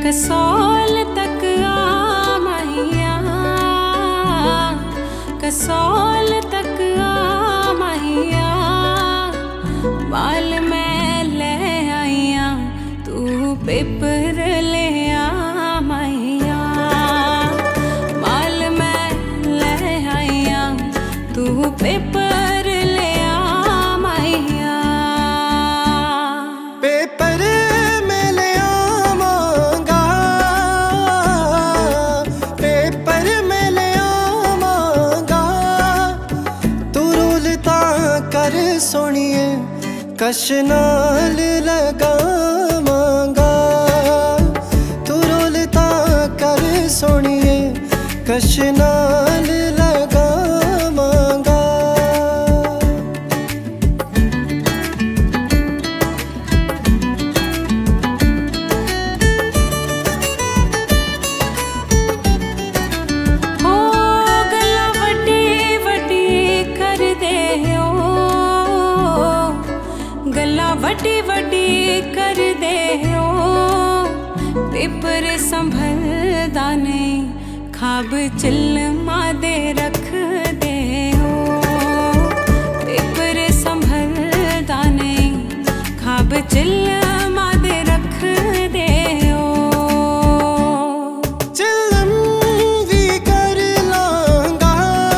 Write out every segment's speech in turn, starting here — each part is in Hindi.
कसौल तक आ मैया, कसौल तक आ मैया, बाल मैं ले आईया तू पेपर ले आ मैया, बाल मैं ले आईया तू पेपर ले आ मैया। पेपर में ले आवांगा, पेपर में ले आवांगा, तू रूलता कर सोनिए कश नाल लगावांगा, तू रूलता कर सोनिए कश नाल लगावांगा। हो गल्लां वड्डी वड्डी कर दे ओ, गल्लां वड्डी वड्डी कर दे ओ, पेपर संभलदा नहीं खाब चिल्मा दे रख दे हो, पेपर संभलदा नहीं खाब चिल्मा दे रख दे हो। चिल्लम भी कर लांगा,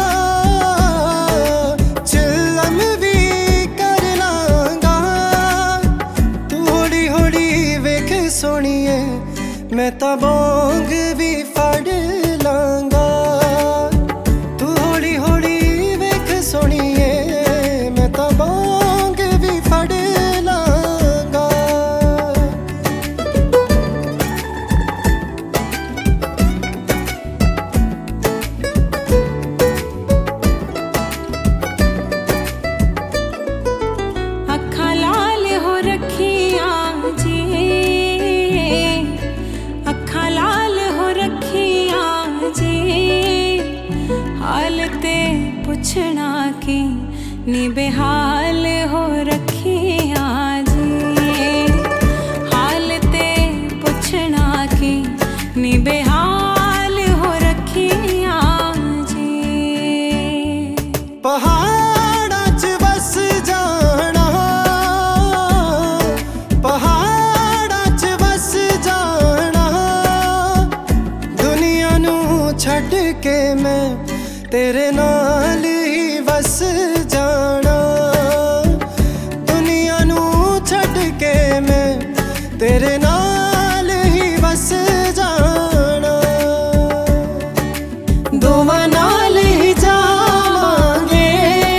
चिल्लम भी कर लांगा, तू होड़ी होड़ी वेख सोनिए मैं तां बोंग भी फड़ लांगा, तू होड़ी होड़ी वेख सोनिए मैं तां बोंग भी फड़ लांगा। अखां लाल हो रखियां जी, अखां लाल हो रखियां जी, हाल ते पुछना की नी बेहाल हो रखियां जी, हाल ते पुछना की नी बेहाल हो रखियां जी। पहाड़ां च बस जाना, पहाड़ां च बस जाना, दुनिया नू छड्ड के मैं तेरे नाल ही बस जाना, दुनिया नू छड्ड के मैं तेरे नाल ही बस जाना। दोवां नाल ही जावांगे,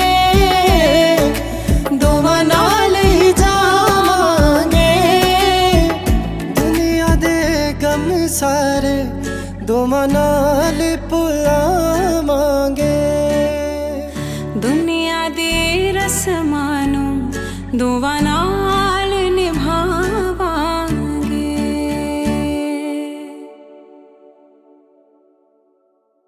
दोवां नाल ही जावांगे, दुनिया दे गम सारे दोवां नाल भुलावांगे, दुनिया दी रस्मां नूं दोवां नाल